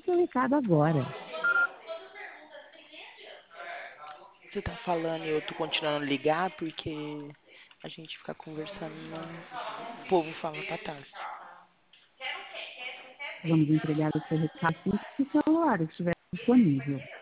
seu recado agora. Você tá falando e eu tô continuando a ligar porque a gente fica conversando, o povo fala pra trás. Vamos entregar o seu recado assim que o celular estiver disponível.